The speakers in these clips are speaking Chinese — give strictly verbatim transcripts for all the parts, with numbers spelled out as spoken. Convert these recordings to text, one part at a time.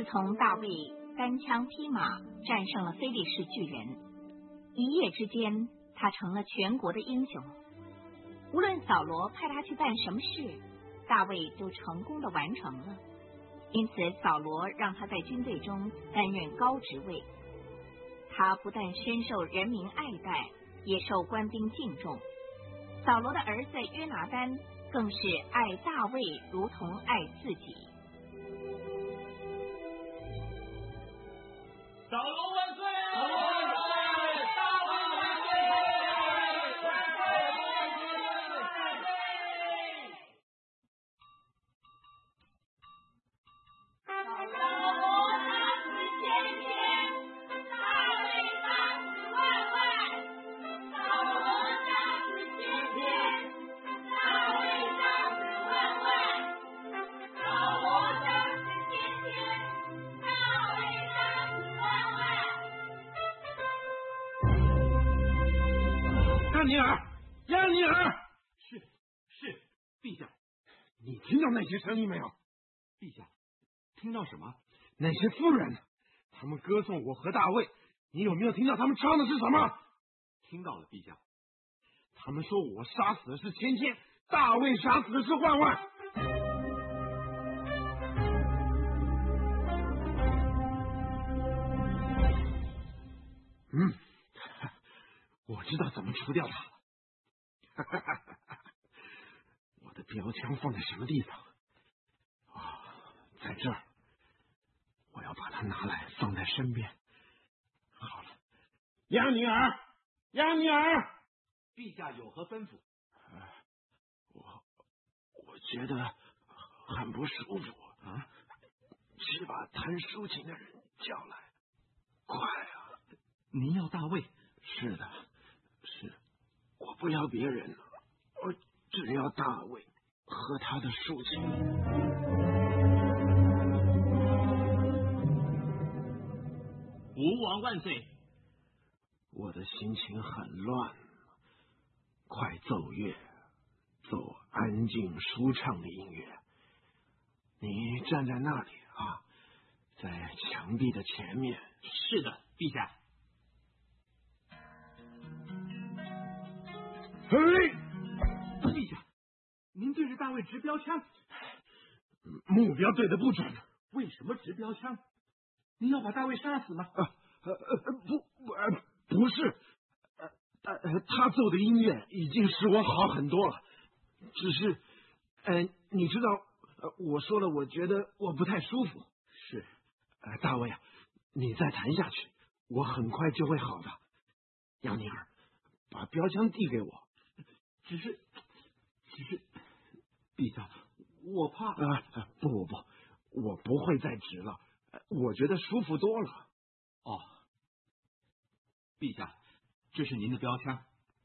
从大卫单枪匹马战胜了非利士巨人，一夜之间他成了全国的英雄。无论扫罗派他去办什么事，大卫就成功的完成了。因此扫罗让他在军队中担任高职位，他不但深受人民爱戴，也受官兵敬重。扫罗的儿子约拿单更是爱大卫如同爱自己。 扫罗万岁！扫罗万岁！大卫万岁！万岁！万岁！扫罗杀死千千，大卫杀死万万。扫罗杀死千千，大卫杀死万万。扫罗杀死千千，大卫杀死万万。 亚尼尔，亚尼尔， 是是，陛下。 你听到那些声音没有？ 陛下，听到什么？ 那些妇人，他们歌颂我和大卫。你有没有听到他们唱的是什么？ 听到了，陛下。 他们说我杀死的是千千，大卫杀死的是万万。嗯，我知道怎么除掉他了。我的标枪放在什么地方？哦，在这儿。我要把它拿来放在身边。好了，亚尼尔，亚尼尔， 陛下有何吩咐？ 呃、我我觉得很不舒服啊！去把弹抒情的人叫来，快啊！ 您要大卫？ 是的，是，我不要别人了，我只要大卫和他的抒情。 吴王万岁！ 我的心情很乱，快奏乐，奏安静舒畅的音乐。你站在那里啊，在墙壁的前面。 是的，陛下。 嘿， 陛下，您对着大卫直标枪， 目标对得不准。 为什么直标枪？您要把大卫杀死吗？ 呃呃呃不不呃不是，呃呃他奏的音乐已经使我好很多了，只是，呃你知道，呃我说了，我觉得我不太舒服。 是， 呃大卫啊，你再弹下去，我很快就会好的。亚尼尔，把标枪递给我。 只是，只是，陛下，我怕。 啊、呃、不不不，我不会再直了。我觉得舒服多了。 哦，陛下，这是您的标枪。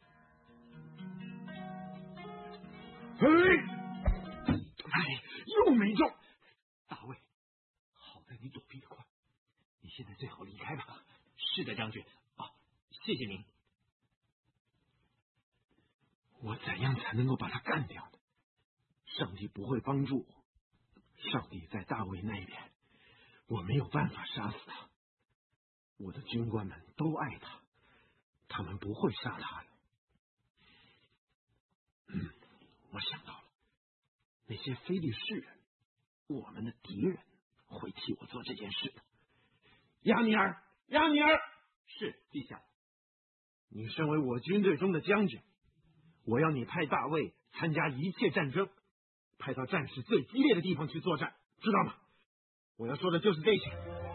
哎，哎，又没中。 大卫，好在你躲避得快，你现在最好离开吧。是的，将军。啊，谢谢您。 我怎样才能够把他干掉呢？上帝不会帮助我，上帝在大卫那边。我没有办法杀死他，我的军官们都爱他，他们不会杀他的。嗯，我想到了，那些非利士人，我们的敌人会替我做这件事的。亚尼尔，亚尼尔， 是陛下。 你身为我军队中的将军，我要你派大卫参加一切战争，派到战事最激烈的地方去作战，知道吗？我要说的就是这些。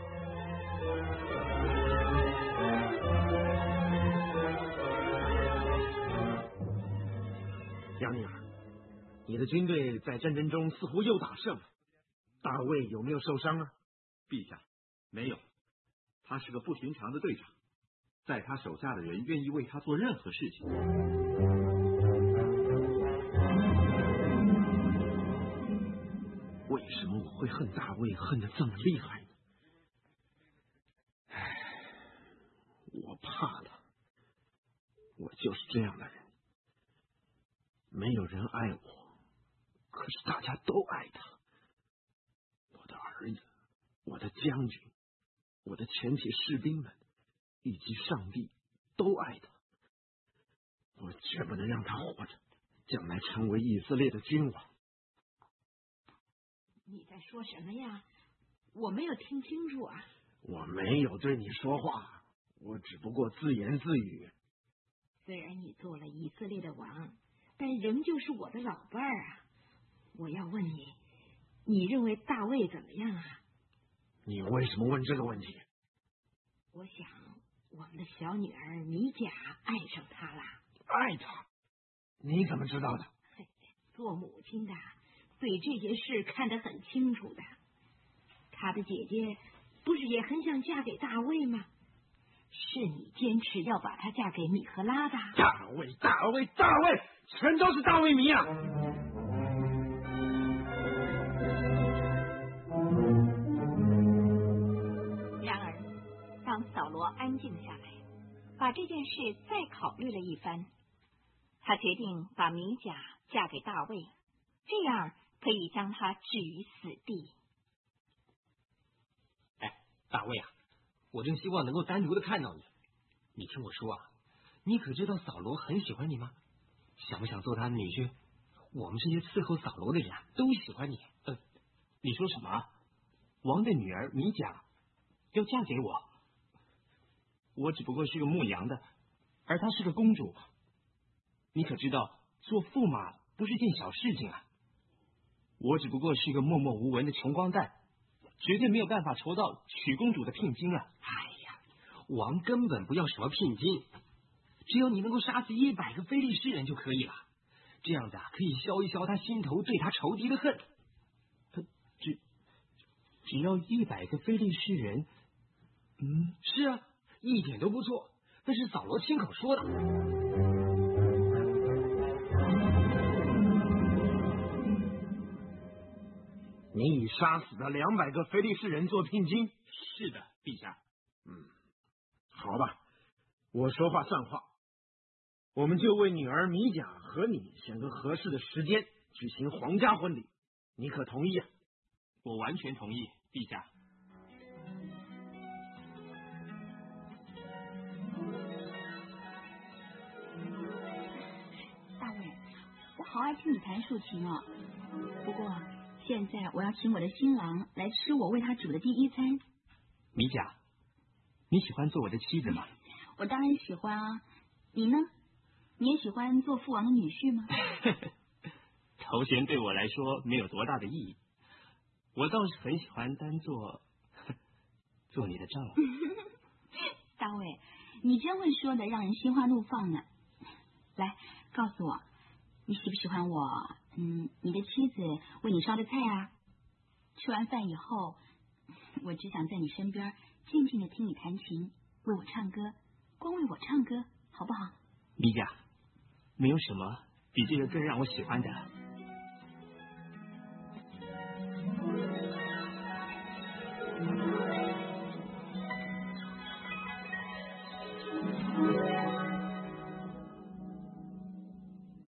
亚尼尔，你的军队在战争中似乎又打胜了，大卫有没有受伤啊？ 陛下，没有，他是个不寻常的队长，在他手下的人愿意为他做任何事情。 为什么我会恨大卫恨得这么厉害呢？唉，我怕他，我就是这样的人。没有人爱我，可是大家都爱他。我的儿子，我我的将军、我的前铁士兵们以及上帝都爱他。我绝不能让他活着，将来成为以色列的君王。 你在说什么呀？我没有听清楚啊。 我没有对你说话，我只不过自言自语。 虽然你做了以色列的王，但仍旧是我的老伴儿啊。我要问你，你认为大卫怎么样啊？ 你为什么问这个问题？ 我想我们的小女儿米甲爱上他了。 爱他？你怎么知道的？ 做母亲的对这件事看得很清楚的。他的姐姐不是也很想嫁给大卫吗？是你坚持要把她嫁给米赫拉的。 大卫，大卫，大卫，全都是大卫迷啊！ 然而，当扫罗安静下来，把这件事再考虑了一番，他决定把米甲嫁给大卫，这样可以将她置于死地。 哎，大卫啊，我真希望能够单独的看到你。你听我说啊，你可知道扫罗很喜欢你吗？想不想做他的女婿？我们这些伺候扫罗的人啊，都喜欢你。呃，你说什么？王的女儿米甲要嫁给我？我只不过是个牧羊的，而她是个公主。你可知道，做驸马不是件小事情啊。我只不过是个默默无闻的穷光蛋，绝对没有办法筹到娶公主的聘金啊！哎呀，王根本不要什么聘金，只有你能够杀死一百个非利士人就可以了。这样子啊，可以消一消他心头对他仇敌的恨。他只只要一百个非利士人，嗯，是啊，一点都不错。那是扫罗亲口说的。 你以杀死的两百个非利士人做聘金？ 是的，陛下。 嗯，好吧，我说话算话。我们就为女儿米甲和你选个合适的时间举行皇家婚礼，你可同意啊？ 我完全同意，陛下。 大卫，我好爱听你弹竖琴哦。不过现在我要请我的新郎来吃我为他煮的第一餐。 米甲，你喜欢做我的妻子吗？ 我当然喜欢啊。你呢？你也喜欢做父王的女婿吗？ 头衔对我来说没有多大的意义，我倒是很喜欢当做做你的丈夫。 大卫，你这么说的让人心花怒放呢。来，告诉我，你喜不喜欢我？嗯，你的妻子为你烧的菜啊？吃完饭以后，我只想在你身边静静的听你弹琴，为我唱歌，光为我唱歌，好不好？ 米甲，没有什么比这个更让我喜欢的